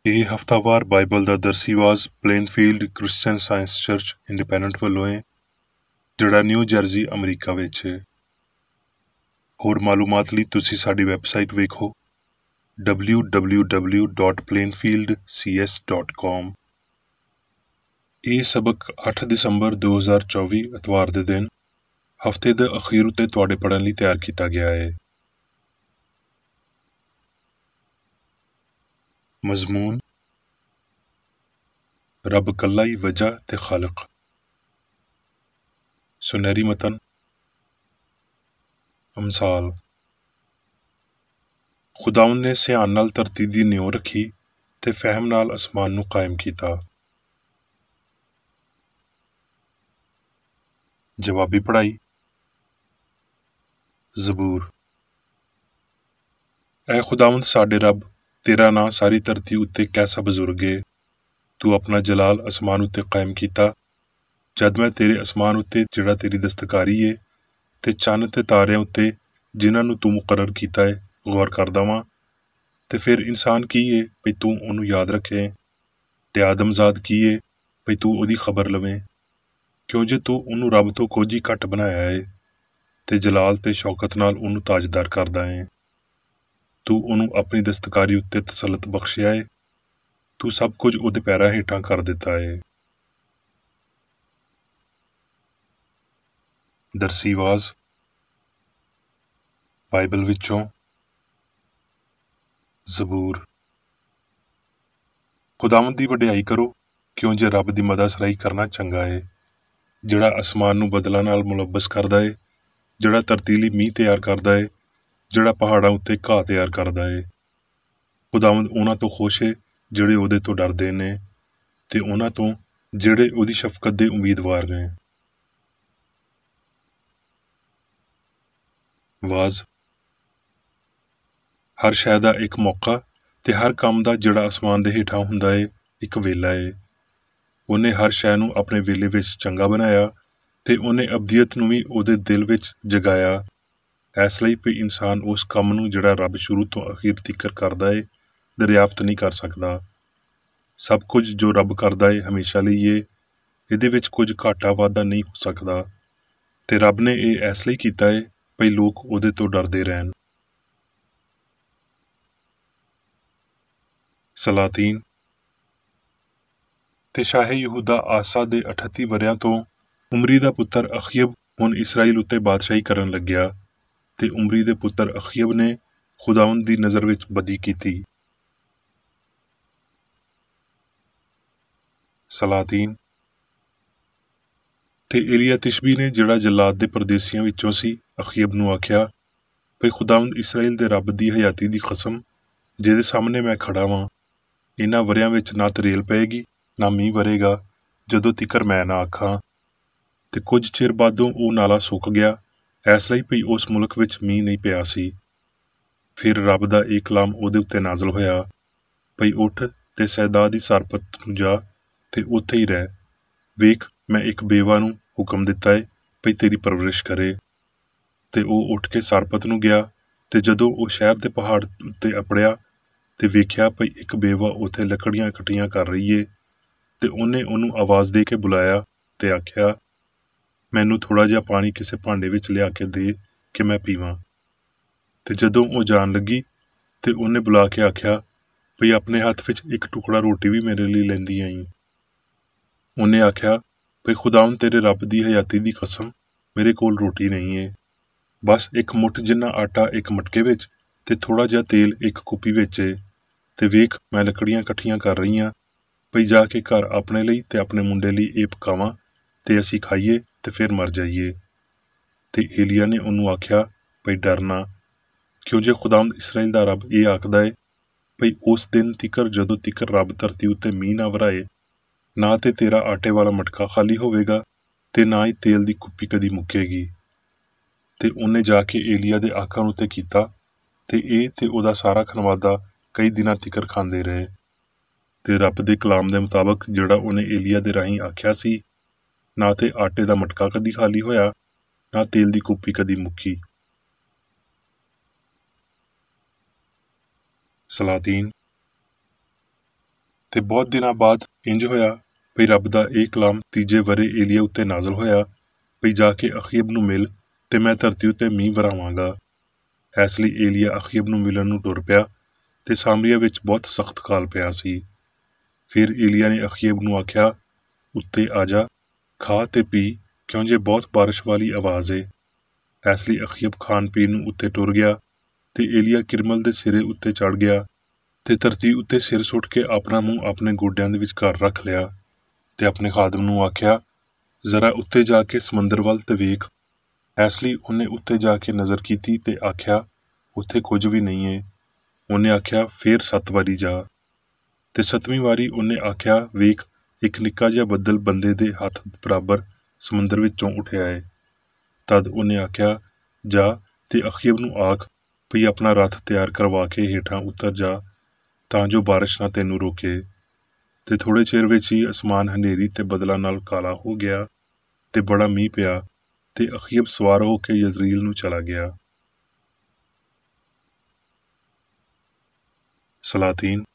ਇਹ ਹਫ਼ਤਾਵਾਰ ਬਾਈਬਲ ਦਾ ਦਰਸੀਵਾਜ਼ Plainfield Christian Science Church Independent ਵੱਲੋਂ ਹੈ, ਜਿਹੜਾ ਨਿਊ ਜਰਜ਼ੀ, ਅਮਰੀਕਾ ਵਿੱਚ ਹੈ। ਹੋਰ ਮਾਲੂਮਾਤ ਲਈ ਤੁਸੀਂ ਸਾਡੀ ਵੈਬਸਾਈਟ ਵੇਖੋ www.plainfieldcs.com। ਇਹ ਸਬਕ 8 ਦਸੰਬਰ 2024 ਐਤਵਾਰ ਦੇ ਦਿਨ ਹਫ਼ਤੇ ਦੇ ਅਖੀਰ ਉੱਤੇ ਤੁਹਾਡੇ ਪੜ੍ਹਨ ਲਈ ਤਿਆਰ ਕੀਤਾ ਗਿਆ ਹੈ। ਮਜ਼ਮੂਨ: ਰੱਬ ਕੱਲਾ ਹੀ ਵਜ੍ਹਾ ਤੇ ਖਾਲਕ। ਸੁਨਹਿਰੀ ਮਤਨ: ਅਮਸਾਲ। ਖੁਦਾਵੰਦ ਨੇ ਸਿਆਣ ਨਾਲ ਧਰਤੀ ਦੀ ਨਿਉ ਰੱਖੀ ਤੇ ਫਹਿਮ ਨਾਲ ਅਸਮਾਨ ਨੂੰ ਕਾਇਮ ਕੀਤਾ। ਜਵਾਬੀ ਪੜ੍ਹਾਈ। ਜ਼ਬੂਰ। ਐ ਖੁਦਾਵੰਦ ਸਾਡੇ ਰੱਬ, ਤੇਰਾ ਨਾਂ ਸਾਰੀ ਧਰਤੀ ਉੱਤੇ ਕੈਸਾ ਬਜ਼ੁਰਗ ਏ। ਤੂੰ ਆਪਣਾ ਜਲਾਲ ਅਸਮਾਨ ਉੱਤੇ ਕਾਇਮ ਕੀਤਾ। ਜਦ ਮੈਂ ਤੇਰੇ ਅਸਮਾਨ ਉੱਤੇ, ਜਿਹੜਾ ਤੇਰੀ ਦਸਤਕਾਰੀ ਏ, ਤੇ ਚੰਨ ਤੇ ਤਾਰਿਆਂ ਉੱਤੇ, ਜਿਨ੍ਹਾਂ ਨੂੰ ਤੂੰ ਮੁਕਰਰ ਕੀਤਾ ਏ, ਗੌਰ ਕਰਦਾ ਵਾਂ, ਤੇ ਫਿਰ ਇਨਸਾਨ ਕੀ ਏ ਭਈ ਤੂੰ ਉਹਨੂੰ ਯਾਦ ਰੱਖੇ, ਤੇ ਆਦਮਜ਼ਾਦ ਕੀ ਏ ਭਈ ਤੂੰ ਉਹਦੀ ਖਬਰ ਲਵੇਂ। ਕਿਉਂ ਜੇ ਤੂੰ ਉਹਨੂੰ ਰੱਬ ਤੋਂ ਕੁਝ ਹੀ ਘੱਟ ਬਣਾਇਆ ਏ, ਤੇ ਜਲਾਲ ਤੇ ਸ਼ੌਕਤ ਨਾਲ ਉਹਨੂੰ ਤਾਜਦਾਰ ਕਰਦਾ ਏ। ਤੂੰ ਉਹਨੂੰ ਆਪਣੀ ਦਸਤਕਾਰੀ ਉੱਤੇ ਤਸੱਲਤ ਬਖਸ਼ਿਆ ਏ। ਤੂੰ ਸਭ ਕੁਝ ਉਹਦੇ ਪੈਰਾਂ ਹੇਠਾਂ ਕਰ ਦਿੱਤਾ ਏ। ਦਰਸੀਵਾਜ਼ ਬਾਈਬਲ ਵਿੱਚੋਂ ਜ਼ਬੂਰ। ਖੁਦਾਵੰਦ ਦੀ ਵਡਿਆਈ ਕਰੋ, ਕਿਉਂ ਜੇ ਰੱਬ ਦੀ ਮਦਾਸਰਾਈ ਕਰਨਾ ਚੰਗਾ ਏ। ਜਿਹੜਾ ਅਸਮਾਨ ਨੂੰ ਬਦਲਾਂ ਨਾਲ ਮੁਲੱਬਸ ਕਰਦਾ ਏ, ਜਿਹੜਾ ਧਰਤੀ ਲਈ ਮੀਂਹ ਤਿਆਰ ਕਰਦਾ ਏ, ਜਿਹੜਾ ਪਹਾੜਾਂ ਉੱਤੇ ਘਾਹ ਤਿਆਰ ਕਰਦਾ ਏ। ਖੁਦਾਵੰਦ ਉਹਨਾਂ ਤੋਂ ਖੁਸ਼ ਏ ਜਿਹੜੇ ਉਹਦੇ ਤੋਂ ਡਰਦੇ ਨੇ, ਤੇ ਉਹਨਾਂ ਤੋਂ ਜਿਹੜੇ ਉਹਦੀ ਸ਼ਫਕਤ ਦੇ ਉਮੀਦਵਾਰ ਨੇ। ਵਾਜ਼: ਹਰ ਸ਼ੈ ਦਾ ਇੱਕ ਮੌਕਾ, ਤੇ ਹਰ ਕੰਮ ਦਾ ਜਿਹੜਾ ਅਸਮਾਨ ਦੇ ਹੇਠਾਂ ਹੁੰਦਾ ਏ, ਇੱਕ ਵੇਲਾ ਏ। ਉਹਨੇ ਹਰ ਸ਼ੈ ਨੂੰ ਆਪਣੇ ਵੇਲੇ ਵਿੱਚ ਚੰਗਾ ਬਣਾਇਆ, ਤੇ ਉਹਨੇ ਅਬਦੀਅਤ ਨੂੰ ਵੀ ਉਹਦੇ ਦਿਲ ਵਿੱਚ ਜਗਾਇਆ, ਇਸ ਲਈ ਵੀ ਇਨਸਾਨ ਉਸ ਕੰਮ ਨੂੰ ਜਿਹੜਾ ਰੱਬ ਸ਼ੁਰੂ ਤੋਂ ਅਖੀਰ ਤੀਕਰ ਕਰਦਾ ਏ, ਦਰਿਆਫਤ ਨਹੀਂ ਕਰ ਸਕਦਾ। ਸਭ ਕੁਝ ਜੋ ਰੱਬ ਕਰਦਾ ਏ ਹਮੇਸ਼ਾ ਲਈ ਏ, ਇਹਦੇ ਵਿੱਚ ਕੁਝ ਘਾਟਾ ਵਾਧਾ ਨਹੀਂ ਹੋ ਸਕਦਾ, ਤੇ ਰੱਬ ਨੇ ਇਹ ਇਸ ਲਈ ਕੀਤਾ ਏ ਭਈ ਲੋਕ ਉਹਦੇ ਤੋਂ ਡਰਦੇ ਰਹਿਣ। ਸਲਾਤੀਨ: ਤੇ ਸ਼ਾਹੇ ਯਹੂਦਾ ਆਸਾ ਦੇ 38 ਵਰ੍ਹਿਆਂ ਤੋਂ ਉਮਰੀ ਦਾ ਪੁੱਤਰ ਅਖਯਬ ਹੁਣ ਇਸਰਾਈਲ ਉੱਤੇ ਬਾਦਸ਼ਾਹੀ ਕਰਨ ਲੱਗਿਆ, ਤੇ ਉਮਰੀ ਦੇ ਪੁੱਤਰ ਅਖਯਬ ਨੇ ਖੁਦਾਵੰਦ ਦੀ ਨਜ਼ਰ ਵਿੱਚ ਬਦੀ ਕੀਤੀ। ਸਲਾਤੀਨ: ਤੇ ਏਲੀਆ ਤਿਸ਼ਬੀ ਨੇ, ਜਿਹੜਾ ਜਲਾਦ ਦੇ ਪਰਦੇਸੀਆਂ ਵਿੱਚੋਂ ਸੀ, ਅਖਯਬ ਨੂੰ ਆਖਿਆ ਭਈ ਖੁਦਾਵੰਦ ਇਸਰਾਈਲ ਦੇ ਰੱਬ ਦੀ ਹਯਾਤੀ ਦੀ ਕਸਮ, ਜਿਹਦੇ ਸਾਹਮਣੇ ਮੈਂ ਖੜਾ ਵਾਂ, ਇਹਨਾਂ ਵਰ੍ਹਿਆਂ ਵਿੱਚ ਨਾ ਤਰੇਲ ਪਏਗੀ, ਨਾ ਮੀਂਹ ਵਰੇਗਾ, ਜਦੋਂ ਤੀਕਰ ਮੈਂ ਨਾ ਆਖਾਂ। ਤੇ ਕੁਝ ਚਿਰ ਬਾਅਦੋਂ ਉਹ ਨਾਲਾ ਸੁੱਕ ਗਿਆ, ਇਸ ਲਈ ਭਈ ਉਸ ਮੁਲਕ ਵਿੱਚ ਮੀਂਹ ਨਹੀਂ ਪਿਆ ਸੀ। ਫਿਰ ਰੱਬ ਦਾ ਇਹ ਕਲਾਮ ਉਹਦੇ ਉੱਤੇ ਨਾਜ਼ਲ ਹੋਇਆ ਭਈ ਉੱਠ ਤੇ ਸੈਦਾ ਦੀ ਸਰਪਤ ਨੂੰ ਜਾ, ਤੇ ਉੱਥੇ ਹੀ ਰਹਿ। ਵੇਖ, ਮੈਂ ਇੱਕ ਬੇਵਾ ਨੂੰ ਹੁਕਮ ਦਿੱਤਾ ਏ ਭਈ ਤੇਰੀ ਪਰਵਰਿਸ਼ ਕਰੇ। ਤੇ ਉਹ ਉੱਠ ਕੇ ਸਰਪਤ ਨੂੰ ਗਿਆ, ਤੇ ਜਦੋਂ ਉਹ ਸ਼ਹਿਰ ਦੇ ਪਹਾੜ ਉੱਤੇ ਅਪੜਿਆ, ਤੇ ਵੇਖਿਆ ਭਈ ਇੱਕ ਬੇਵਾ ਉੱਥੇ ਲੱਕੜੀਆਂ ਇਕੱਠੀਆਂ ਕਰ ਰਹੀ ਏ, ਤੇ ਉਹਨੇ ਉਹਨੂੰ ਆਵਾਜ਼ ਦੇ ਕੇ ਬੁਲਾਇਆ ਤੇ ਆਖਿਆ, ਮੈਨੂੰ ਥੋੜ੍ਹਾ ਜਿਹਾ ਪਾਣੀ ਕਿਸੇ ਭਾਂਡੇ ਵਿੱਚ ਲਿਆ ਕੇ ਦੇ ਕਿ ਮੈਂ ਪੀਵਾਂ। ਤੇ ਜਦੋਂ ਉਹ ਜਾਣ ਲੱਗੀ, ਤੇ ਉਹਨੇ ਬੁਲਾ ਕੇ ਆਖਿਆ ਭਈ ਆਪਣੇ ਹੱਥ ਵਿੱਚ ਇੱਕ ਟੁਕੜਾ ਰੋਟੀ ਵੀ ਮੇਰੇ ਲਈ ਲੈਂਦੀ ਆਈ। ਉਹਨੇ ਆਖਿਆ ਭਈ ਖੁਦਾਵੰਦ ਤੇਰੇ ਰੱਬ ਦੀ ਹਯਾਤੀ ਦੀ ਕਸਮ, ਮੇਰੇ ਕੋਲ ਰੋਟੀ ਨਹੀਂ ਏ, ਬਸ ਇੱਕ ਮੁੱਠ ਜਿੰਨਾ ਆਟਾ ਇੱਕ ਮਟਕੇ ਵਿੱਚ, ਤੇ ਥੋੜ੍ਹਾ ਜਿਹਾ ਤੇਲ ਇੱਕ ਕੁੱਪੀ ਵਿੱਚ ਏ। ਤੇ ਵੇਖ, ਮੈਂ ਲੱਕੜੀਆਂ ਇਕੱਠੀਆਂ ਕਰ ਰਹੀ ਆਂ ਭਈ ਜਾ ਕੇ ਘਰ ਆਪਣੇ ਲਈ ਤੇ ਆਪਣੇ ਮੁੰਡੇ ਲਈ ਇਹ ਪਕਾਵਾਂ, ਤੇ ਅਸੀਂ ਖਾਈਏ ਤੇ ਫਿਰ ਮਰ ਜਾਈਏ। ਤੇ ਏਲੀਆ ਨੇ ਉਹਨੂੰ ਆਖਿਆ ਭਈ ਡਰ ਨਾ, ਕਿਉਂ ਜੇ ਖੁਦਾਵੰਦ ਇਸਰਾਈਲ ਦਾ ਰੱਬ ਇਹ ਆਖਦਾ ਏ ਭਈ ਉਸ ਦਿਨ ਤੀਕਰ ਜਦੋਂ ਤੀਕਰ ਰੱਬ ਧਰਤੀ ਉੱਤੇ ਮੀਂਹ ਨਾ ਵਰਾਏ, ਨਾ ਤੇ ਤੇਰਾ ਆਟੇ ਵਾਲਾ ਮਟਕਾ ਖਾਲੀ ਹੋਵੇਗਾ, ਤੇ ਨਾ ਹੀ ਤੇਲ ਦੀ ਕੁੱਪੀ ਕਦੀ ਮੁੱਕੇਗੀ। ਤੇ ਉਹਨੇ ਜਾ ਕੇ ਏਲੀਆ ਦੇ ਆਖਣ ਉੱਤੇ ਕੀਤਾ, ਤੇ ਇਹ ਤੇ ਉਹਦਾ ਸਾਰਾ ਖਨਵਾਦਾ ਕਈ ਦਿਨਾਂ ਤੀਕਰ ਖਾਂਦੇ ਰਹੇ। ਤੇ ਰੱਬ ਦੇ ਕਲਾਮ ਦੇ ਮੁਤਾਬਕ ਜਿਹੜਾ ਉਹਨੇ ਏਲੀਆ ਦੇ ਰਾਹੀਂ ਆਖਿਆ ਸੀ, ਨਾ ਤੇ ਆਟੇ ਦਾ ਮਟਕਾ ਕਦੀ ਖਾਲੀ ਹੋਇਆ, ਨਾ ਤੇਲ ਦੀ ਕੁੱਪੀ ਕਦੀ ਮੁੱਕੀ। ਸਲਾਤੀਨ: ਤੇ ਬਹੁਤ ਦਿਨਾਂ ਬਾਅਦ ਇੰਜ ਹੋਇਆ ਭਈ ਰੱਬ ਦਾ ਇਹ ਕਲਾਮ ਤੀਜੇ ਵਰੇ ਏਲੀਆ ਉੱਤੇ ਨਾਜ਼ਲ ਹੋਇਆ ਭਈ ਜਾ ਕੇ ਅਖੀਬ ਨੂੰ ਮਿਲ ਤੇ ਮੈਂ ਧਰਤੀ ਉੱਤੇ ਮੀਂਹ ਵਰਾਵਾਂਗਾ। ਇਸ ਲਈ ਏਲੀਆ ਅਖੀਬ ਨੂੰ ਮਿਲਣ ਨੂੰ ਟੁਰ ਪਿਆ ਤੇ ਸਾਮਰੀਆ ਵਿੱਚ ਬਹੁਤ ਸਖਤ ਕਾਲ ਪਿਆ ਸੀ। ਫਿਰ ਏਲੀਆ ਨੇ ਅਖੀਬ ਨੂੰ ਆਖਿਆ, ਉੱਤੇ ਆ ਜਾ, ਖਾ ਤੇ ਪੀ, ਕਿਉਂ ਜੇ ਬਹੁਤ ਬਾਰਿਸ਼ ਵਾਲੀ ਆਵਾਜ਼ ਏ। ਇਸ ਲਈ ਅਖੀਬ ਖਾਣ ਪੀਣ ਨੂੰ ਉੱਤੇ ਟੁਰ ਗਿਆ ਤੇ ਏਲੀਆ ਕਿਰਮਲ ਦੇ ਸਿਰੇ ਉੱਤੇ ਚੜ ਗਿਆ ਤੇ ਧਰਤੀ ਉੱਤੇ ਸਿਰ ਸੁੱਟ ਕੇ ਆਪਣਾ ਮੂੰਹ ਆਪਣੇ ਗੋਡਿਆਂ ਦੇ ਵਿਚਕਾਰ ਰੱਖ ਲਿਆ ਤੇ ਆਪਣੇ ਖਾਦਮ ਨੂੰ ਆਖਿਆ, ਜ਼ਰਾ ਉੱਤੇ ਜਾ ਕੇ ਸਮੁੰਦਰ ਵੱਲ ਤੇ ਵੇਖ। ਇਸ ਲਈ ਉਹਨੇ ਉੱਤੇ ਜਾ ਕੇ ਨਜ਼ਰ ਕੀਤੀ ਤੇ ਆਖਿਆ, ਉੱਥੇ ਕੁਝ ਵੀ ਨਹੀਂ ਏ। ਉਹਨੇ ਆਖਿਆ, ਫੇਰ 7 ਵਾਰੀ ਜਾ। ਤੇ 7ਵੀਂ ਵਾਰੀ ਉਹਨੇ ਆਖਿਆ, ਵੇਖ, ਇੱਕ ਨਿੱਕਾ ਜਿਹਾ ਬੱਦਲ ਬੰਦੇ ਦੇ ਹੱਥ ਬਰਾਬਰ ਸਮੁੰਦਰ ਵਿੱਚੋਂ ਉੱਠਿਆ ਏ। ਤਦ ਉਹਨੇ ਆਖਿਆ, ਜਾ ਤੇ ਅਖੀਬ ਨੂੰ ਆਖ ਭਈ ਆਪਣਾ ਰੱਥ ਤਿਆਰ ਕਰਵਾ ਕੇ ਹੇਠਾਂ ਉਤਰ ਜਾ ਤਾਂ ਜੋ ਬਾਰਿਸ਼ ਨਾ ਤੈਨੂੰ ਰੋਕੇ। ਤੇ ਥੋੜੇ ਚਿਰ ਵਿੱਚ ਹੀ ਅਸਮਾਨ ਹਨੇਰੀ ਤੇ ਬੱਦਲਾਂ ਨਾਲ ਕਾਲਾ ਹੋ ਗਿਆ ਤੇ ਬੜਾ ਮੀਂਹ ਪਿਆ ਤੇ ਅਖੀਬ ਸਵਾਰ ਹੋ ਕੇ ਯਜ਼ਰੀਲ ਨੂੰ ਚਲਾ ਗਿਆ। ਸਲਾਤੀਨ।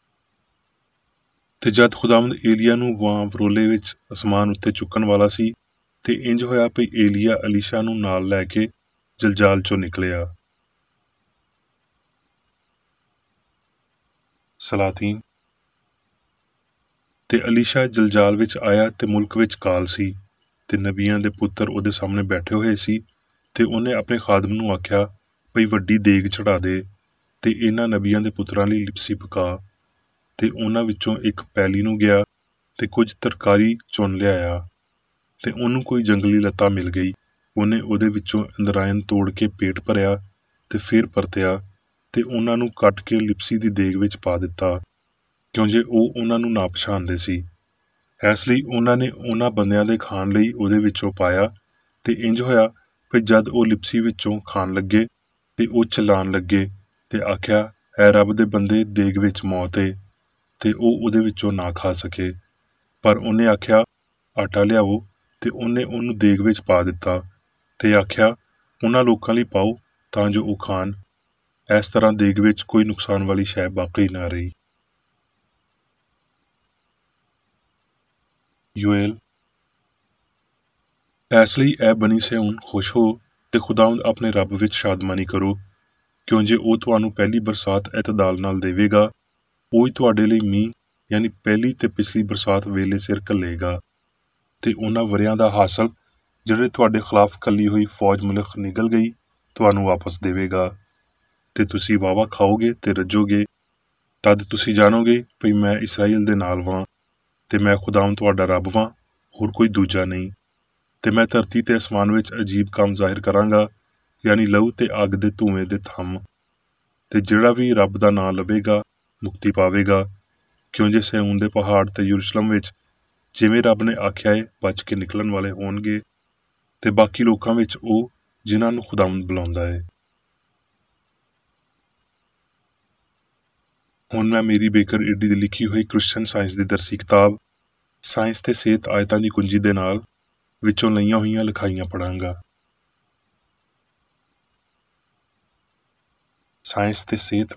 ਤੇ ਜਦ ਖੁਦਾਵੰਦ ਏਲੀਆ ਨੂੰ ਵਰੋਲੇ ਵਿੱਚ ਅਸਮਾਨ ਉੱਤੇ ਚੁੱਕਣ ਵਾਲਾ ਸੀ ਤੇ ਇੰਜ ਹੋਇਆ ਭਈ ਏਲੀਆ ਅਲੀਸ਼ਾ ਨੂੰ ਨਾਲ ਲੈ ਕੇ ਜਲਜਾਲ ਚੋਂ ਨਿਕਲਿਆ। ਸਲਾਤੀਨ। ਤੇ ਅਲੀਸ਼ਾ ਜਲਜਾਲ ਵਿੱਚ ਆਇਆ ਤੇ ਮੁਲਕ ਵਿੱਚ ਕਾਲ ਸੀ ਤੇ ਨਬੀਆਂ ਦੇ ਪੁੱਤਰ ਉਹਦੇ ਸਾਹਮਣੇ ਬੈਠੇ ਹੋਏ ਸੀ ਤੇ ਉਹਨੇ ਆਪਣੇ ਖਾਦਮ ਨੂੰ ਆਖਿਆ ਭਈ ਵੱਡੀ ਦੇਗ ਚੜਾ ਦੇ ਤੇ ਇਹਨਾਂ ਨਬੀਆਂ ਦੇ ਪੁੱਤਰਾਂ ਲਈ ਲਿਪਸੀ ਪਕਾ। ਤੇ ਉਹਨਾਂ ਵਿੱਚੋਂ ਇੱਕ ਪੈਲੀ ਨੂੰ ਗਿਆ ਤੇ ਕੁਝ ਤਰਕਾਰੀ ਚੁਣ ਲਿਆਇਆ ਤੇ ਉਹਨੂੰ ਕੋਈ ਜੰਗਲੀ ਲੱਤਾ ਮਿਲ ਗਈ। ਉਹਨੇ ਉਹਦੇ ਵਿੱਚੋਂ ਇੰਦਰਾਇਣ ਤੋੜ ਕੇ ਪੇਟ ਭਰਿਆ ਤੇ ਫਿਰ ਪਰਤਿਆ ਤੇ ਉਹਨਾਂ ਨੂੰ ਕੱਟ ਕੇ ਲਿਪਸੀ ਦੀ ਦੇਗ ਵਿੱਚ ਪਾ ਦਿੱਤਾ, ਕਿਉਂ ਜੇ ਉਹ ਉਹਨਾਂ ਨੂੰ ਨਾ ਪਛਾਣਦੇ ਸੀ। ਇਸ ਲਈ ਉਹਨਾਂ ਨੇ ਉਹਨਾਂ ਬੰਦਿਆਂ ਦੇ ਖਾਣ ਲਈ ਉਹਦੇ ਵਿੱਚੋਂ ਪਾਇਆ। ਤੇ ਇੰਜ ਹੋਇਆ ਕਿ ਜਦ ਉਹ ਲਿਪਸੀ ਵਿੱਚੋਂ ਖਾਣ ਲੱਗੇ ਤੇ ਉਹ ਚਲਾਣ ਲੱਗੇ ਤੇ ਆਖਿਆ, ਐ ਰੱਬ ਦੇ ਬੰਦੇ, ਦੇਗ ਵਿੱਚ ਮੌਤ ਏ। ਤੇ ਉਹ ਉਹਦੇ ਵਿੱਚੋਂ ਨਾ ਖਾ ਸਕੇ। ਪਰ ਉਹਨੇ ਆਖਿਆ, ਆਟਾ ਲਿਆਵੋ, ਤੇ ਉਹਨੇ ਉਹਨੂੰ ਦੇਗ ਵਿੱਚ ਪਾ ਦਿੱਤਾ ਤੇ ਆਖਿਆ, ਉਹਨਾਂ ਲੋਕਾਂ ਲਈ ਪਾਓ ਤਾਂ ਜੋ ਉਹ ਖਾਣ। ਇਸ ਤਰ੍ਹਾਂ ਦੇਗ ਵਿੱਚ ਕੋਈ ਨੁਕਸਾਨ ਵਾਲੀ ਸ਼ੈ ਬਾਕੀ ਨਾ ਰਹੀ। ਯੋਏਲ। ਇਸ ਲਈ ਐ ਬਣੀ ਸਿਓਨ, ਖੁਸ਼ ਹੋ ਤੇ ਖੁਦਾਵੰਦ ਆਪਣੇ ਰੱਬ ਵਿੱਚ ਸ਼ਾਦਮਾਨੀ ਕਰੋ, ਕਿਉਂ ਜੇ ਉਹ ਤੁਹਾਨੂੰ ਪਹਿਲੀ ਬਰਸਾਤ ਇਤਦਾਲ ਨਾਲ ਦੇਵੇਗਾ। ਉਹ ਹੀ ਤੁਹਾਡੇ ਲਈ ਮੀਂਹ ਯਾਨੀ ਪਹਿਲੀ ਤੇ ਪਿਛਲੀ ਬਰਸਾਤ ਵੇਲੇ ਸਿਰ ਘੱਲੇਗਾ ਤੇ ਉਹਨਾਂ ਵਰਿਆਂ ਦਾ ਹਾਸਲ ਜਿਹੜੇ ਤੁਹਾਡੇ ਖਿਲਾਫ ਕੱਲੀ ਹੋਈ ਫੌਜ ਮੁਲਕ ਨਿਕਲ ਗਈ ਤੁਹਾਨੂੰ ਵਾਪਸ ਦੇਵੇਗਾ ਤੇ ਤੁਸੀਂ ਵਾਹਵਾ ਖਾਓਗੇ ਤੇ ਰੱਜੋਗੇ। ਤਦ ਤੁਸੀਂ ਜਾਣੋਗੇ ਭਈ ਮੈਂ ਇਸਰਾਈਲ ਦੇ ਨਾਲ ਵਾਂ ਤੇ ਮੈਂ ਖੁਦਾਵੰਦ ਤੁਹਾਡਾ ਰੱਬ ਵਾਂ, ਹੋਰ ਕੋਈ ਦੂਜਾ ਨਹੀਂ। ਤੇ ਮੈਂ ਧਰਤੀ ਤੇ ਅਸਮਾਨ ਵਿੱਚ ਅਜੀਬ ਕੰਮ ਜ਼ਾਹਿਰ ਕਰਾਂਗਾ, ਯਾਨੀ ਲਹੂ ਤੇ ਅੱਗ ਦੇ ਧੂਏਂ ਦੇ ਥੰਮ। ਤੇ ਜਿਹੜਾ ਵੀ ਰੱਬ ਦਾ ਨਾਂ ਲਵੇਗਾ ਮੁਕਤੀ ਪਾਵੇਗਾ, ਕਿਉਂ ਜੇ ਸਿਯੋਨ ਦੇ ਪਹਾੜ ਤੇ ਯਰੂਸ਼ਲਮ ਵਿੱਚ ਜਿਵੇਂ ਰੱਬ ਨੇ ਆਖਿਆ ਏ ਬਚ ਕੇ ਨਿਕਲਣ ਵਾਲੇ ਹੋਣਗੇ ਤੇ ਬਾਕੀ ਲੋਕਾਂ ਵਿੱਚ ਉਹ ਜਿਨ੍ਹਾਂ ਨੂੰ ਖੁਦਾਵੰਦ ਬੁਲਾਉਂਦਾ ਏ। ਹੁਣ ਮੈਂ ਮੇਰੀ ਬੇਕਰ ਏਡੀ ਦੀ ਲਿਖੀ ਹੋਈ ਕ੍ਰਿਸਚਨ ਸਾਇੰਸ ਦੀ ਦਰਸੀ ਕਿਤਾਬ ਸਾਇੰਸ ਤੇ ਸਿਹਤ ਆਇਤਾਂ ਦੀ ਕੁੰਜੀ ਦੇ ਨਾਲ ਵਿੱਚੋਂ ਲਈਆਂ ਹੋਈਆਂ ਲਿਖਾਈਆਂ ਪੜਾਂਗਾ। ਸਾਇੰਸ ਤੇ ਸਿਹਤ।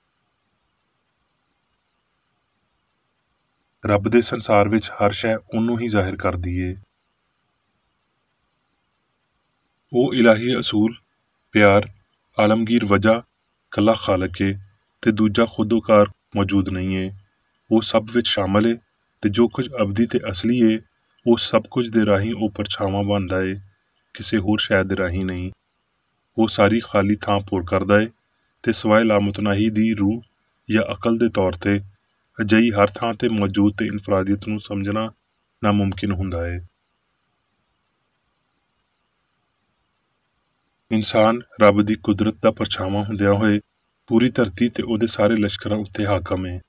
ਰੱਬ ਦੇ ਸੰਸਾਰ ਵਿੱਚ ਹਰ ਸ਼ੈ ਉਹਨੂੰ ਹੀ ਜ਼ਾਹਿਰ ਕਰਦੀ ਏ। ਉਹ ਇਲਾਹੀ ਅਸੂਲ, ਪਿਆਰ, ਆਲਮਗੀਰ ਵਜ੍ਹਾ, ਕੱਲਾ ਖਾਲਕ ਏ ਤੇ ਦੂਜਾ ਖੁਦੋਕਾਰ ਮੌਜੂਦ ਨਹੀਂ ਏ। ਉਹ ਸਭ ਵਿੱਚ ਸ਼ਾਮਲ ਏ ਤੇ ਜੋ ਕੁਝ ਅਬਦੀ ਤੇ ਅਸਲੀ ਏ ਉਹ ਸਭ ਕੁਝ ਦੇ ਰਾਹੀਂ ਉਹ ਪਰਛਾਵਾਂ ਬਣਦਾ ਏ, ਕਿਸੇ ਹੋਰ ਸ਼ੈ ਦੇ ਰਾਹੀਂ ਨਹੀਂ। ਉਹ ਸਾਰੀ ਖਾਲੀ ਥਾਂ ਪੂਰ ਕਰਦਾ ਏ ਤੇ ਸਵਾਏ ਲਾਮੁਤਨਾਹੀ ਦੀ ਰੂਹ ਜਾਂ ਅਕਲ ਦੇ ਤੌਰ ਤੇ ਅਜਿਹੀ ਹਰ ਥਾਂ ਤੇ ਮੌਜੂਦ ਤੇ ਇਨਫਰਾਦੀਅਤ ਨੂੰ ਸਮਝਣਾ ਨਾਮੁਮਕਿਨ ਹੁੰਦਾ ਏ। ਇਨਸਾਨ ਰੱਬ ਦੀ ਕੁਦਰਤ ਦਾ ਪਰਛਾਵਾਂ ਹੁੰਦਿਆਂ ਹੋਏ ਪੂਰੀ ਧਰਤੀ ਤੇ ਉਹਦੇ ਸਾਰੇ ਲਸ਼ਕਰਾਂ ਉੱਤੇ ਹਾਕਮ ਏ।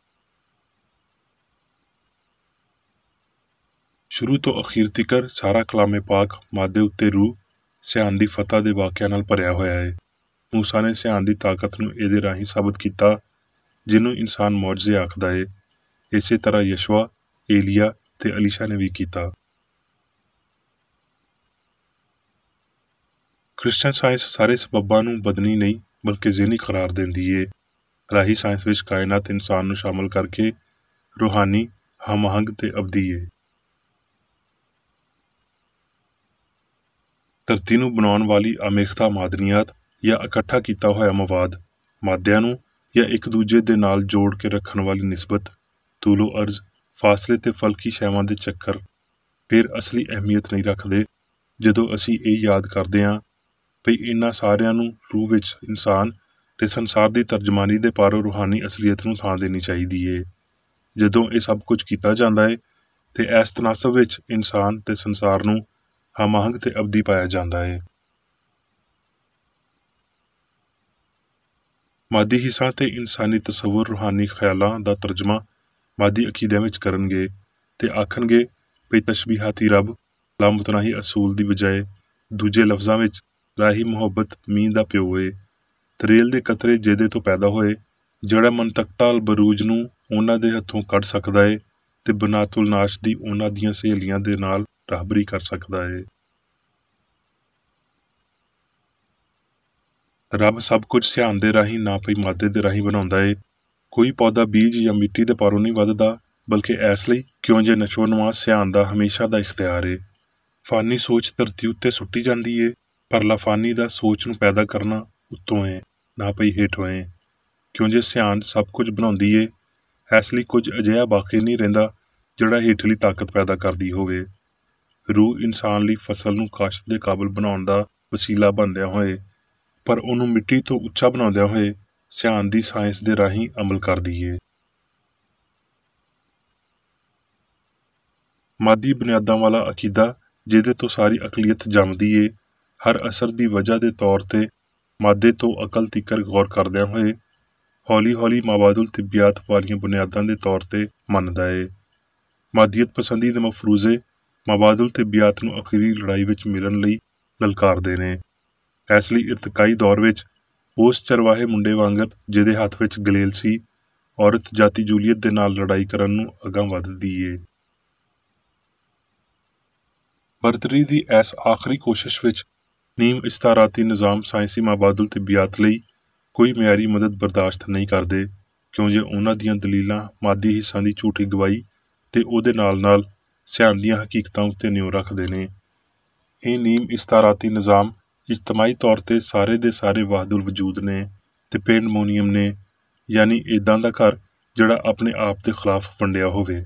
ਸ਼ੁਰੂ ਤੋਂ ਅਖੀਰ ਤਿਕਰ ਸਾਰਾ ਕਲਾਮੇ ਪਾਕ ਮਾਦੇ ਉੱਤੇ ਰੂਹ ਸਿਆਣ ਦੀ ਫਤਹ ਦੇ ਵਾਕਿਆਂ ਨਾਲ ਭਰਿਆ ਹੋਇਆ ਏ। ਮੂਸਾ ਨੇ ਸਿਆਣ ਦੀ ਤਾਕਤ ਨੂੰ ਇਹਦੇ ਰਾਹੀਂ ਸਾਬਤ ਕੀਤਾ ਜਿਹਨੂੰ ਇਨਸਾਨ ਮੌਜਜ਼ੇ ਆਖਦਾ ਏ। ਇਸੇ ਤਰ੍ਹਾਂ ਯਸ਼ਵਾ, ਏਲੀਆ ਤੇ ਅਲੀਸ਼ਾ ਨੇ ਵੀ ਕੀਤਾ। ਕ੍ਰਿਸਚਨ ਸਾਇੰਸ ਸਾਰੇ ਸਬੱਬਾਂ ਨੂੰ ਬਦਨੀ ਨਹੀਂ ਬਲਕਿ ਜ਼ਿਹਨੀ ਕਰਾਰ ਦਿੰਦੀ ਏ। ਰਾਹੀ ਸਾਇੰਸ ਵਿੱਚ ਕਾਇਨਾਤ ਇਨਸਾਨ ਨੂੰ ਸ਼ਾਮਲ ਕਰਕੇ ਰੂਹਾਨੀ, ਹਮਆਹੰਗ ਤੇ ਅਬਦੀ ਏ। ਧਰਤੀ ਨੂੰ ਬਣਾਉਣ ਵਾਲੀ ਅਮੇਖਤਾ ਮਾਦਨੀਆਤ ਜਾਂ ਇਕੱਠਾ ਕੀਤਾ ਹੋਇਆ ਮਵਾਦ, ਮਾਦਿਆਂ ਨੂੰ ਜਾਂ ਇੱਕ ਦੂਜੇ ਦੇ ਨਾਲ ਜੋੜ ਕੇ ਰੱਖਣ ਵਾਲੀ ਨਿਸਬਤ, ਤੂਲੋ ਅਰਜ਼, ਫਾਸਲੇ ਤੇ ਫਲਕੀ ਸ਼ੈਵਾਂ ਦੇ ਚੱਕਰ ਫਿਰ ਅਸਲੀ ਅਹਿਮੀਅਤ ਨਹੀਂ ਰੱਖਦੇ ਜਦੋਂ ਅਸੀਂ ਇਹ ਯਾਦ ਕਰਦੇ ਹਾਂ ਵੀ ਇਹਨਾਂ ਸਾਰਿਆਂ ਨੂੰ ਰੂਹ ਵਿੱਚ ਇਨਸਾਨ ਤੇ ਸੰਸਾਰ ਦੀ ਤਰਜਮਾਨੀ ਦੇ ਪਾਰੋਂ ਰੂਹਾਨੀ ਅਸਲੀਅਤ ਨੂੰ ਥਾਂ ਦੇਣੀ ਚਾਹੀਦੀ ਏ। ਜਦੋਂ ਇਹ ਸਭ ਕੁਝ ਕੀਤਾ ਜਾਂਦਾ ਏ ਤੇ ਇਸ ਤਨਾਸਬ ਵਿੱਚ ਇਨਸਾਨ ਤੇ ਸੰਸਾਰ ਨੂੰ ਹਮਆਹੰਗ ਤੇ ਅਬਦੀ ਪਾਇਆ ਜਾਂਦਾ ਏ। ਮਾਦੀ ਹਿੱਸਾ ਤੇ ਇਨਸਾਨੀ ਤਸੱਵੁਰ ਰੂਹਾਨੀ ਖਿਆਲਾਂ ਦਾ ਤਰਜਮਾ ਮਾਦੀ ਅਕੀਦਿਆਂ ਵਿੱਚ ਕਰਨਗੇ ਤੇ ਆਖਣਗੇ ਵੀ ਤਸ਼ਬੀਹਾਤੀ ਰੱਬ ਲਾਮਤਨਾਹੀ ਅਸੂਲ ਦੀ ਬਜਾਏ ਦੂਜੇ ਲਫ਼ਜ਼ਾਂ ਵਿੱਚ ਰਾਹੀ ਮੁਹੱਬਤ ਮੀਂਹ ਦਾ ਪਿਓ ਏ। ਤਰੇਲ ਦੇ ਕਤਰੇ ਜਿਹਦੇ ਤੋਂ ਪੈਦਾ ਹੋਏ, ਜਿਹੜਾ ਮਨਤਕਤਾ ਅਲ ਬਰੂਜ ਨੂੰ ਉਹਨਾਂ ਦੇ ਹੱਥੋਂ ਕੱਢ ਸਕਦਾ ਏ ਤੇ ਬਨਾਤੁਲ ਨਾਸ਼ ਦੀ ਉਹਨਾਂ ਦੀਆਂ ਸਹੇਲੀਆਂ ਦੇ ਨਾਲ ਰਾਹਬਰੀ ਕਰ ਸਕਦਾ ਏ। ਰੱਬ ਸਭ ਕੁਝ ਸਿਆਣ ਦੇ ਰਾਹੀਂ ਨਾ ਪਈ ਮਾਦੇ ਦੇ ਰਾਹੀਂ ਬਣਾਉਂਦਾ ਏ। ਕੋਈ ਪੌਦਾ ਬੀਜ ਜਾਂ ਮਿੱਟੀ ਦੇ ਪਾਰੋਂ ਨਹੀਂ ਵੱਧਦਾ, ਬਲਕਿ ਇਸ ਲਈ ਕਿਉਂ ਜੇ ਨਸ਼ੋ ਨੁਮਾ ਸਿਆਣ ਦਾ ਹਮੇਸ਼ਾ ਦਾ ਇਖਤਿਆਰ ਏ। ਫਾਨੀ ਸੋਚ ਧਰਤੀ ਉੱਤੇ ਸੁੱਟੀ ਜਾਂਦੀ ਏ, ਪਰ ਲਾਫਾਨੀ ਦਾ ਸੋਚ ਨੂੰ ਪੈਦਾ ਕਰਨਾ ਉੱਤੋਂ ਏ, ਨਾ ਪਈ ਹੇਠੋਂ ਏ। ਕਿਉਂ ਜੇ ਸਿਆਣ ਸਭ ਕੁਝ ਬਣਾਉਂਦੀ ਏ, ਇਸ ਲਈ ਕੁਝ ਅਜਿਹਾ ਬਾਕੀ ਨਹੀਂ ਰਹਿੰਦਾ ਜਿਹੜਾ ਹੇਠਲੀ ਤਾਕਤ ਪੈਦਾ ਕਰਦੀ ਹੋਵੇ। ਰੂਹ ਇਨਸਾਨ ਲਈ ਫਸਲ ਨੂੰ ਕਾਸ਼ਤ ਦੇ ਕਾਬਲ ਬਣਾਉਣ ਦਾ ਵਸੀਲਾ ਬਣਦਿਆਂ ਹੋਏ, ਪਰ ਉਹਨੂੰ ਮਿੱਟੀ ਤੋਂ ਉੱਚਾ ਬਣਾਉਂਦਿਆਂ ਹੋਏ ਸਿਆਣ ਦੀ ਸਾਇੰਸ ਦੇ ਰਾਹੀਂ ਅਮਲ ਕਰਦੀ ਏ। ਮਾਦੀ ਬੁਨਿਆਦਾਂ ਵਾਲਾ ਅਕੀਦਾ ਜਿਹਦੇ ਤੋਂ ਸਾਰੀ ਅਕਲੀਅਤ ਜੰਮਦੀ ਏ, ਹਰ ਅਸਰ ਦੀ ਵਜ੍ਹਾ ਦੇ ਤੌਰ ਤੇ ਮਾਦੇ ਤੋਂ ਅਕਲ ਤੀਕਰ ਗੌਰ ਕਰਦਿਆਂ ਹੋਏ ਹੌਲੀ ਹੌਲੀ ਮਾਬਾਦੁਲ ਤਿੱਬਿਆਤ ਵਾਲੀਆਂ ਬੁਨਿਆਦਾਂ ਦੇ ਤੌਰ ਤੇ ਮੰਨਦਾ ਏ। ਮਾਦੀਅਤ ਪਸੰਦੀ ਦੇ ਮਫਰੂਜ਼ੇ ਮਾਬਾਦੁਲ ਤਿੱਬਿਆਤ ਨੂੰ ਅਖੀਰੀ ਲੜਾਈ ਵਿੱਚ ਮਿਲਣ ਲਈ ਲਲਕਾਰਦੇ ਨੇ। ਇਸ ਲਈ ਇਰਤਕਾਈ ਦੌਰ ਵਿੱਚ ਉਸ ਚਰਵਾਹੇ ਮੁੰਡੇ ਵਾਂਗਰ ਜਿਹਦੇ ਹੱਥ ਵਿੱਚ ਗਲੇਲ ਸੀ, ਔਰਤ ਜਾਤੀ ਜੂਲੀਅਤ ਦੇ ਨਾਲ ਲੜਾਈ ਕਰਨ ਨੂੰ ਅਗਾਂਹ ਵੱਧਦੀ ਏ। ਬਰਤਰੀ ਦੀ ਇਸ ਆਖਰੀ ਕੋਸ਼ਿਸ਼ ਵਿੱਚ ਨੀਮ ਇਸਤਾਰਾਤੀ ਨਿਜ਼ਾਮ ਸਾਇੰਸੀ ਮਾਬਾਦੁਲ ਤਿੱਬਿਆਤ ਲਈ ਕੋਈ ਮਿਆਰੀ ਮਦਦ ਬਰਦਾਸ਼ਤ ਨਹੀਂ ਕਰਦੇ, ਕਿਉਂ ਜੇ ਉਹਨਾਂ ਦੀਆਂ ਦਲੀਲਾਂ ਮਾਦੀ ਹਿੱਸਾਂ ਦੀ ਝੂਠੀ ਗਵਾਹੀ ਤੇ ਉਹਦੇ ਨਾਲ ਸਿਆਣ ਦੀਆਂ ਹਕੀਕਤਾਂ ਉੱਤੇ ਨਿਉ ਰੱਖਦੇ ਨੇ। ਇਹ ਨੀਮ ਇਸਤਾਰਾਤੀ ਨਿਜ਼ਾਮ ਇਜਤਮਾਈ ਤੌਰ ਤੇ ਸਾਰੇ ਦੇ ਸਾਰੇ ਵਾਹਦੁਲ ਵਜੂਦ ਨੇ ਤੇ ਪੈਂਡਮੋਨੀਅਮ ਨੇ, ਯਾਨੀ ਏਦਾਂ ਦਾ ਘਰ ਜਿਹੜਾ ਆਪਣੇ ਆਪ ਦੇ ਖਿਲਾਫ ਵੰਡਿਆ ਹੋਵੇ।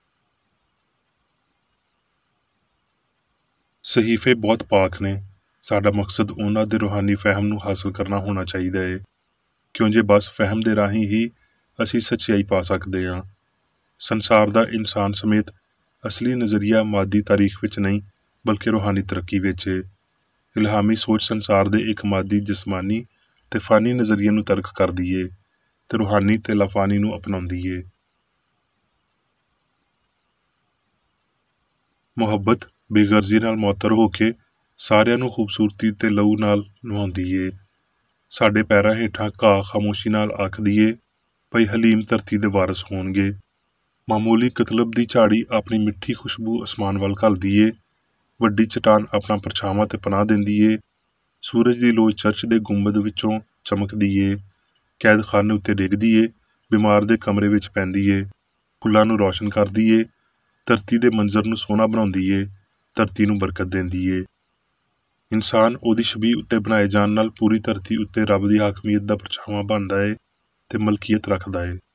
ਸਹੀਫੇ ਬਹੁਤ ਪਾਕ ਨੇ। ਸਾਡਾ ਮਕਸਦ ਉਹਨਾਂ ਦੇ ਰੂਹਾਨੀ ਫਹਿਮ ਨੂੰ ਹਾਸਲ ਕਰਨਾ ਹੋਣਾ ਚਾਹੀਦਾ ਏ, ਕਿਉਂ ਜੇ ਬਸ ਫਹਿਮ ਦੇ ਰਾਹੀਂ ਹੀ ਅਸੀਂ ਸੱਚਾਈ ਪਾ ਸਕਦੇ ਹਾਂ। ਸੰਸਾਰ ਦਾ ਇਨਸਾਨ ਸਮੇਤ ਅਸਲੀ ਨਜ਼ਰੀਆ ਮਾਦੀ ਤਾਰੀਖ ਵਿੱਚ ਨਹੀਂ, ਬਲਕਿ ਰੂਹਾਨੀ ਤਰੱਕੀ ਵਿੱਚ ਏ। ਇਲਹਾਮੀ ਸੋਚ ਸੰਸਾਰ ਦੇ ਇੱਕ ਮਾਦੀ ਜਿਸਮਾਨੀ ਤੇ ਫਾਨੀ ਨਜ਼ਰੀਏ ਨੂੰ ਤਰਕ ਕਰਦੀ ਏ ਤੇ ਰੂਹਾਨੀ ਤੇ ਲਾਫਾਨੀ ਨੂੰ ਅਪਣਾਉਂਦੀ ਏ। ਮੁਹੱਬਤ ਬੇਗਰਜ਼ੀ ਨਾਲ ਮੁਅੱਤਰ ਹੋ ਕੇ ਸਾਰਿਆਂ ਨੂੰ ਖੂਬਸੂਰਤੀ ਤੇ ਲਹੂ ਨਾਲ ਨਵਾਉਂਦੀ ਏ। ਸਾਡੇ ਪੈਰਾਂ ਹੇਠਾਂ ਘਾਹ ਖਾਮੋਸ਼ੀ ਨਾਲ ਆਖਦੀ ਏ ਭਈ ਹਲੀਮ ਧਰਤੀ ਦੇ ਵਾਰਸ ਹੋਣਗੇ। ਮਾਮੂਲੀ ਕਤਲਬ ਦੀ ਝਾੜੀ ਆਪਣੀ ਮਿੱਠੀ ਖੁਸ਼ਬੂ ਅਸਮਾਨ ਵੱਲ ਘੱਲਦੀ ਏ। ਵੱਡੀ ਚਟਾਨ ਆਪਣਾ ਪਰਛਾਵਾਂ ਤੇ ਪਨਾਹ ਦਿੰਦੀ ਏ। ਸੂਰਜ ਦੀ ਲੋ ਚਰਚ ਦੇ ਗੁੰਬਦ ਵਿੱਚੋਂ ਚਮਕਦੀ ਏ, ਕੈਦਖਾਨੇ ਉੱਤੇ ਡਿੱਗਦੀ ਏ, ਬਿਮਾਰ ਦੇ ਕਮਰੇ ਵਿੱਚ ਪੈਂਦੀ ਏ, ਫੁੱਲਾਂ ਨੂੰ ਰੌਸ਼ਨ ਕਰਦੀ ਏ, ਧਰਤੀ ਦੇ ਮੰਜ਼ਰ ਨੂੰ ਸੋਹਣਾ ਬਣਾਉਂਦੀ ਏ, ਧਰਤੀ ਨੂੰ ਬਰਕਤ ਦਿੰਦੀ ਏ। ਇਨਸਾਨ ਉਹਦੀ ਸ਼ਬੀਹ ਉੱਤੇ ਬਣਾਏ ਜਾਣ ਨਾਲ ਪੂਰੀ ਧਰਤੀ ਉੱਤੇ ਰੱਬ ਦੀ ਹਾਕਮੀਅਤ ਦਾ ਪਰਛਾਵਾਂ ਬਣਦਾ ਏ ਤੇ ਮਲਕੀਅਤ ਰੱਖਦਾ ਏ।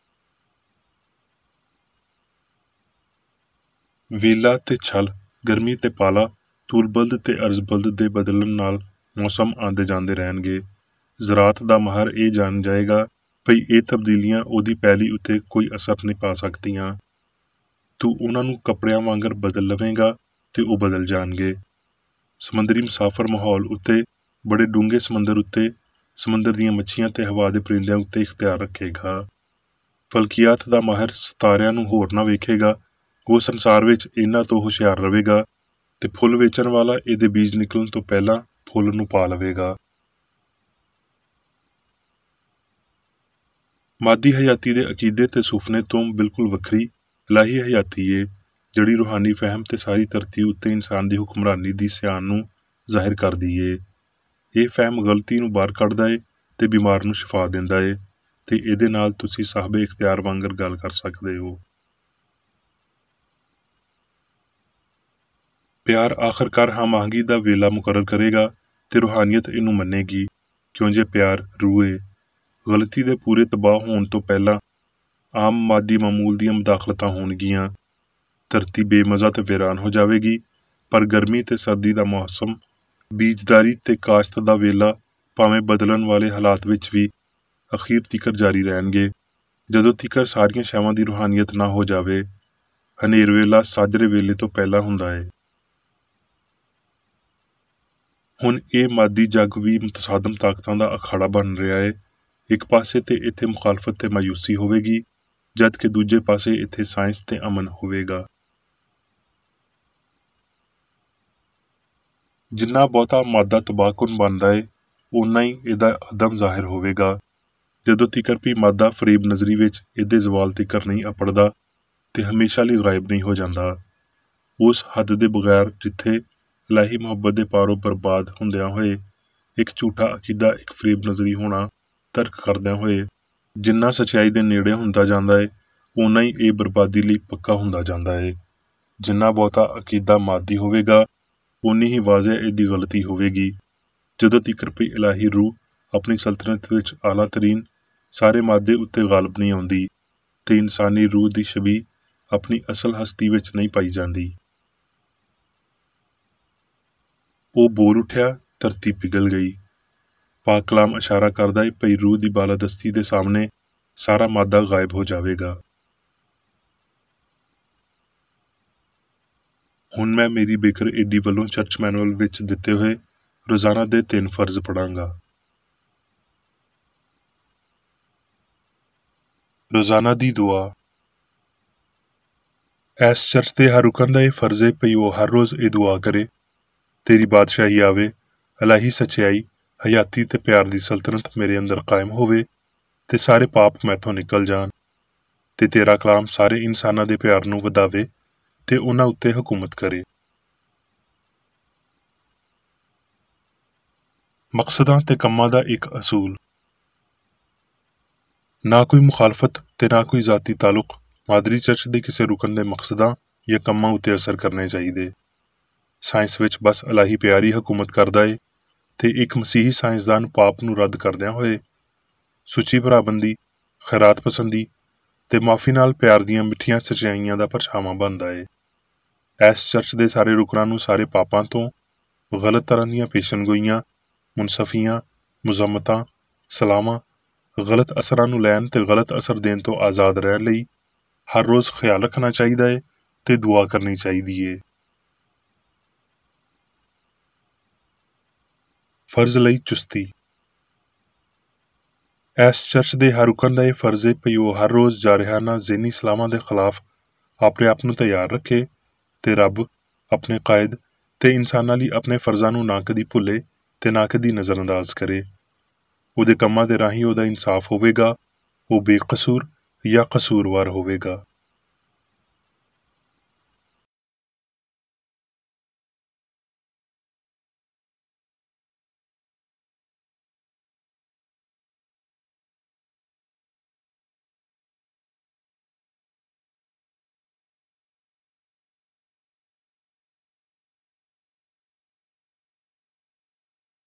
ਵੇਲਾ ਤੇ ਛਲ, ਗਰਮੀ ਤੇ ਪਾਲਾ, ਤੂਲ ਬਲਦ ਤੇ ਅਰਜ਼ ਬਲਦ ਦੇ ਬਦਲਣ ਨਾਲ ਮੌਸਮ ਆਉਂਦੇ ਜਾਂਦੇ ਰਹਿਣਗੇ। ਜ਼ਰਾਤ ਦਾ ਮਾਹਰ ਇਹ ਜਾਣ ਜਾਏਗਾ ਭਈ ਇਹ ਤਬਦੀਲੀਆਂ ਉਹਦੀ ਪੈਲੀ ਉੱਤੇ ਕੋਈ ਅਸਰ ਨਹੀਂ ਪਾ ਸਕਦੀਆਂ। ਤੂੰ ਉਹਨਾਂ ਨੂੰ ਕੱਪੜਿਆਂ ਵਾਂਗਰ ਬਦਲ ਲਵੇਂਗਾ ਤੇ ਉਹ ਬਦਲ ਜਾਣਗੇ। ਸਮੁੰਦਰੀ ਮੁਸਾਫਰ ਮਾਹੌਲ ਉੱਤੇ, ਬੜੇ ਡੂੰਘੇ ਸਮੁੰਦਰ ਉੱਤੇ, ਸਮੁੰਦਰ ਦੀਆਂ ਮੱਛੀਆਂ ਤੇ ਹਵਾ ਦੇ ਪਰਿੰਦਿਆਂ ਉੱਤੇ ਇਖਤਿਆਰ ਰੱਖੇਗਾ। ਫਲਕੀਆਤ ਦਾ ਮਾਹਿਰ ਸਿਤਾਰਿਆਂ ਨੂੰ ਹੋਰ ਨਾ ਵੇਖੇਗਾ, ਉਹ ਸੰਸਾਰ ਵਿੱਚ ਇਹਨਾਂ ਤੋਂ ਹੁਸ਼ਿਆਰ ਰਹੇਗਾ ਤੇ ਫੁੱਲ ਵੇਚਣ ਵਾਲਾ ਇਹਦੇ ਬੀਜ ਨਿਕਲਣ ਤੋਂ ਪਹਿਲਾਂ ਫੁੱਲ ਨੂੰ ਪਾ ਲਵੇਗਾ। ਮਾਦੀ ਹਯਾਤੀ ਦੇ ਅਕੀਦੇ ਤੇ ਸੁਫਨੇ ਤੋਂ ਬਿਲਕੁਲ ਵੱਖਰੀ ਇਲਾਹੀ ਹਯਾਤੀ ਏ, ਜਿਹੜੀ ਰੂਹਾਨੀ ਫਹਿਮ ਤੇ ਸਾਰੀ ਧਰਤੀ ਉੱਤੇ ਇਨਸਾਨ ਦੀ ਹੁਕਮਰਾਨੀ ਦੀ ਸਿਆਣ ਨੂੰ ਜ਼ਾਹਿਰ ਕਰਦੀ ਏ। ਇਹ ਫਹਿਮ ਗਲਤੀ ਨੂੰ ਬਾਹਰ ਕੱਢਦਾ ਏ ਤੇ ਬਿਮਾਰ ਨੂੰ ਸ਼ਿਫਾ ਦਿੰਦਾ ਏ ਤੇ ਇਹਦੇ ਨਾਲ ਤੁਸੀਂ ਸਾਹਬੇ ਇਖਤਿਆਰ ਵਾਂਗਰ ਗੱਲ ਕਰ ਸਕਦੇ ਹੋ। ਪਿਆਰ ਆਖਰਕਾਰ ਹਮਾਹੰਗੀ ਦਾ ਵੇਲਾ ਮੁਕਰਰ ਕਰੇਗਾ ਤੇ ਰੂਹਾਨੀਅਤ ਇਹਨੂੰ ਮੰਨੇਗੀ, ਕਿਉਂ ਜੇ ਪਿਆਰ ਰੂਹ ਏ। ਗਲਤੀ ਦੇ ਪੂਰੇ ਤਬਾਹ ਹੋਣ ਤੋਂ ਪਹਿਲਾਂ ਆਮ ਮਾਦੀ ਮਾਮੂਲ ਦੀਆਂ ਮੁਦਾਖਲਤਾਂ ਹੋਣਗੀਆਂ। ਧਰਤੀ ਬੇਮਜ਼ਾ ਤੇ ਵੀਰਾਨ ਹੋ ਜਾਵੇਗੀ, ਪਰ ਗਰਮੀ ਤੇ ਸਰਦੀ ਦਾ ਮੌਸਮ, ਬੀਜਦਾਰੀ ਤੇ ਕਾਸ਼ਤ ਦਾ ਵੇਲਾ ਭਾਵੇਂ ਬਦਲਣ ਵਾਲੇ ਹਾਲਾਤ ਵਿੱਚ ਵੀ ਅਖੀਰ ਤੀਕਰ ਜਾਰੀ ਰਹਿਣਗੇ, ਜਦੋਂ ਤੀਕਰ ਸਾਰੀਆਂ ਸ਼ੈਵਾਂ ਦੀ ਰੂਹਾਨੀਅਤ ਨਾ ਹੋ ਜਾਵੇ। ਹਨੇਰ ਵੇਲਾ ਸਾਜਰੇ ਵੇਲੇ ਤੋਂ ਪਹਿਲਾਂ ਹੁੰਦਾ ਏ। ਹੁਣ ਇਹ ਮਾਦੀ ਜੱਗ ਵੀ ਮੁਤਸਾਦਮ ਤਾਕਤਾਂ ਦਾ ਅਖਾੜਾ ਬਣ ਰਿਹਾ ਏ। ਇੱਕ ਪਾਸੇ ਤੇ ਇੱਥੇ ਮੁਖਾਲਫਤ ਤੇ ਮਾਯੂਸੀ ਹੋਵੇਗੀ, ਜਦ ਕਿ ਦੂਜੇ ਪਾਸੇ ਇੱਥੇ ਸਾਇੰਸ ਤੇ ਅਮਨ ਹੋਵੇਗਾ। ਜਿੰਨਾ ਬਹੁਤਾ ਮਾਦਾ ਤਬਾਹਕੁਨ ਬਣਦਾ ਏ, ਓਨਾ ਹੀ ਇਹਦਾ ਅਦਮ ਜ਼ਾਹਿਰ ਹੋਵੇਗਾ। ਜਦੋਂ ਤੀਕਰ ਵੀ ਮਾਦਾ ਫਰੀਬ ਨਜ਼ਰੀ ਵਿੱਚ ਇਹਦੇ ਜ਼ਵਾਲ ਤੀਕਰ ਨਹੀਂ ਅਪੜਦਾ ਤੇ ਹਮੇਸ਼ਾ ਲਈ ਗਾਇਬ ਨਹੀਂ ਹੋ ਜਾਂਦਾ, ਉਸ ਹੱਦ ਦੇ ਬਗੈਰ ਜਿੱਥੇ ਇਲਾਹੀ ਮੁਹੱਬਤ ਦੇ ਪਾਰੋਂ ਬਰਬਾਦ ਹੁੰਦਿਆਂ ਹੋਏ ਇੱਕ ਝੂਠਾ ਅਕੀਦਾ ਇੱਕ ਫਰੀਬ ਨਜ਼ਰੀ ਹੋਣਾ ਤਰਕ ਕਰਦਿਆਂ ਹੋਏ ਜਿੰਨਾ ਸੱਚਾਈ ਦੇ ਨੇੜੇ ਹੁੰਦਾ ਜਾਂਦਾ ਏ, ਓਨਾ ਹੀ ਇਹ ਬਰਬਾਦੀ ਲਈ ਪੱਕਾ ਹੁੰਦਾ ਜਾਂਦਾ ਏ। ਜਿੰਨਾ ਬਹੁਤਾ ਅਕੀਦਾ ਮਾਦੀ ਹੋਵੇਗਾ, ਓਨੀ ਹੀ ਵਾਜ਼ਿਹ ਇਹਦੀ ਗਲਤੀ ਹੋਵੇਗੀ। ਜਦੋਂ ਤੀਕਰ ਵੀ ਇਲਾਹੀ ਰੂਹ ਆਪਣੀ ਸਲਤਨਤ ਵਿੱਚ ਆਲਾ ਤਰੀਨ ਸਾਰੇ ਮਾਦੇ ਉੱਤੇ ਗਾਲਬ ਨਹੀਂ ਆਉਂਦੀ ਤੇ ਇਨਸਾਨੀ ਰੂਹ ਦੀ ਸ਼ਬੀਹ ਆਪਣੀ ਅਸਲ ਹਸਤੀ ਵਿੱਚ ਨਹੀਂ ਪਾਈ ਜਾਂਦੀ। ਉਹ ਬੋਲ ਉੱਠਿਆ, ਧਰਤੀ ਪਿਘਲ ਗਈ। ਪਾਕ ਕਲਾਮ ਇਸ਼ਾਰਾ ਕਰਦਾ ਏ ਭਈ ਰੂਹ ਦੀ ਬਾਲਾਦਸਤੀ ਦੇ ਸਾਹਮਣੇ ਸਾਰਾ ਮਾਦਾ ਗਾਇਬ ਹੋ ਜਾਵੇਗਾ। ਹੁਣ ਮੈਂ ਮੇਰੀ ਬੇਕਰ ਏਡੀ ਵੱਲੋਂ ਚਰਚ ਮੈਨੂਅਲ ਵਿੱਚ ਦਿੱਤੇ ਹੋਏ ਰੋਜ਼ਾਨਾ ਦੇ 3 ਫਰਜ਼ ਪੜਾਂਗਾ। ਰੋਜ਼ਾਨਾ ਦੀ ਦੁਆ। ਇਸ ਚਰਚ ਦੇ ਹਰ ਰੁਕਨ ਦਾ ਇਹ ਫਰਜ਼ ਏ ਭਈ ਉਹ ਹਰ ਰੋਜ਼ ਇਹ ਦੁਆ ਕਰੇ, ਤੇਰੀ ਬਾਦਸ਼ਾਹੀ ਆਵੇ, ਇਲਾਹੀ ਸੱਚਾਈ, ਹਯਾਤੀ ਤੇ ਪਿਆਰ ਦੀ ਸਲਤਨਤ ਮੇਰੇ ਅੰਦਰ ਕਾਇਮ ਹੋਵੇ ਤੇ ਸਾਰੇ ਪਾਪ ਮੈਥੋਂ ਨਿਕਲ ਜਾਣ ਤੇ ਤੇਰਾ ਕਲਾਮ ਸਾਰੇ ਇਨਸਾਨਾਂ ਦੇ ਪਿਆਰ ਨੂੰ ਵਧਾਵੇ ਤੇ ਉਹਨਾਂ ਉੱਤੇ ਹਕੂਮਤ ਕਰੇ। ਮਕਸਦਾਂ ਤੇ ਕੰਮਾਂ ਦਾ ਇੱਕ ਅਸੂਲ। ਨਾ ਕੋਈ ਮੁਖਾਲਫਤ ਤੇ ਨਾ ਕੋਈ ਜ਼ਾਤੀ ਤਾਲੁਕ ਮਾਦਰੀ ਚਰਚ ਦੇ ਕਿਸੇ ਰੁਕਨ ਦੇ ਮਕਸਦਾਂ ਜਾਂ ਕੰਮਾਂ ਉੱਤੇ ਅਸਰ ਕਰਨੇ ਚਾਹੀਦੇ। ਸਾਇੰਸ ਵਿੱਚ ਬਸ ਇਲਾਹੀ ਪਿਆਰ ਹੀ ਹਕੂਮਤ ਕਰਦਾ ਏ ਤੇ ਇੱਕ ਮਸੀਹੀ ਸਾਇੰਸਦਾਨ ਪਾਪ ਨੂੰ ਰੱਦ ਕਰਦਿਆਂ ਹੋਏ ਸੁੱਚੀ ਭਰਾਬੰਦੀ, ਖੈਰਾਤ ਪਸੰਦੀ ਤੇ ਮਾਫੀ ਨਾਲ ਪਿਆਰ ਦੀਆਂ ਮਿੱਠੀਆਂ ਸੱਚਾਈਆਂ ਦਾ ਪਰਛਾਵਾਂ ਬਣਦਾ ਏ। ਇਸ ਚਰਚ ਦੇ ਸਾਰੇ ਰੁਕਨਾਂ ਨੂੰ ਸਾਰੇ ਪਾਪਾਂ ਤੋਂ, ਗਲਤ ਤਰ੍ਹਾਂ ਦੀਆਂ ਪੇਸ਼ਨਗੋਈਆਂ, ਮੁਨਸਫੀਆਂ, ਮੁਜ਼ੰਮਤਾਂ, ਸਲਾਮਾਂ, ਗਲਤ ਅਸਰਾਂ ਨੂੰ ਲੈਣ ਤੇ ਗਲਤ ਅਸਰ ਦੇਣ ਤੋਂ ਆਜ਼ਾਦ ਰਹਿਣ ਲਈ ਹਰ ਰੋਜ਼ ਖਿਆਲ ਰੱਖਣਾ ਚਾਹੀਦਾ ਏ ਤੇ ਦੁਆ ਕਰਨੀ ਚਾਹੀਦੀ ਏ। ਫਰਜ਼ ਲਈ ਚੁਸਤੀ। ਇਸ ਚਰਚ ਦੇ ਹਰ ਰੁਕਨ ਦਾ ਇਹ ਫਰਜ਼ ਏ ਭਈ ਉਹ ਹਰ ਰੋਜ਼ ਜਾਰਿਹਾਨਾ ਜ਼ਹਿਨੀ ਸਲਾਮਾਂ ਦੇ ਖਿਲਾਫ ਆਪਣੇ ਆਪ ਨੂੰ ਤਿਆਰ ਰੱਖੇ ਤੇ ਰੱਬ, ਆਪਣੇ ਕਾਇਦ ਤੇ ਇਨਸਾਨਾਂ ਲਈ ਆਪਣੇ ਫਰਜ਼ਾਂ ਨੂੰ ਨਾ ਕਦੀ ਭੁੱਲੇ ਤੇ ਨਾ ਕਦੀ ਨਜ਼ਰਅੰਦਾਜ਼ ਕਰੇ। ਉਹਦੇ ਕੰਮਾਂ ਦੇ ਰਾਹੀਂ ਉਹਦਾ ਇਨਸਾਫ ਹੋਵੇਗਾ, ਉਹ ਬੇਕਸੂਰ ਜਾਂ ਕਸੂਰਵਾਰ ਹੋਵੇਗਾ।